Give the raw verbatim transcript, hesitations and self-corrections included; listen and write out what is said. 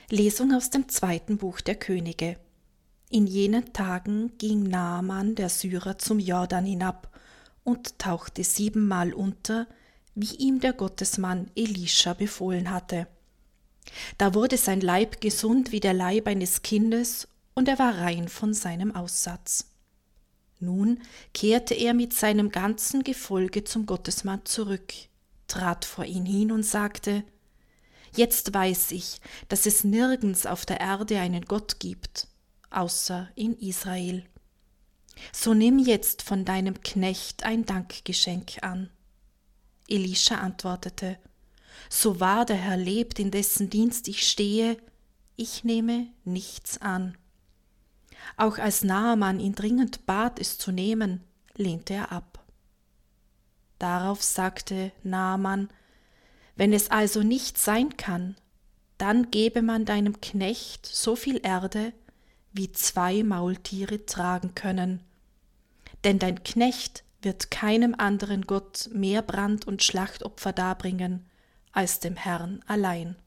Lesung aus dem zweiten Buch der Könige. In jenen Tagen ging Naaman der Syrer zum Jordan hinab und tauchte siebenmal unter, wie ihm der Gottesmann Elisha befohlen hatte. Da wurde sein Leib gesund wie der Leib eines Kindes, und er war rein von seinem Aussatz. Nun kehrte er mit seinem ganzen Gefolge zum Gottesmann zurück, trat vor ihn hin und sagte: Jetzt weiß ich, dass es nirgends auf der Erde einen Gott gibt, außer in Israel. So nimm jetzt von deinem Knecht ein Dankgeschenk an. Elisha antwortete: So wahr der Herr lebt, in dessen Dienst ich stehe, ich nehme nichts an. Auch als Naaman ihn dringend bat, es zu nehmen, lehnte er ab. Darauf sagte Naaman: Wenn es also nicht sein kann, dann gebe man deinem Knecht so viel Erde, wie zwei Maultiere tragen können. Denn dein Knecht wird keinem anderen Gott mehr Brand- und Schlachtopfer darbringen, als dem Herrn allein.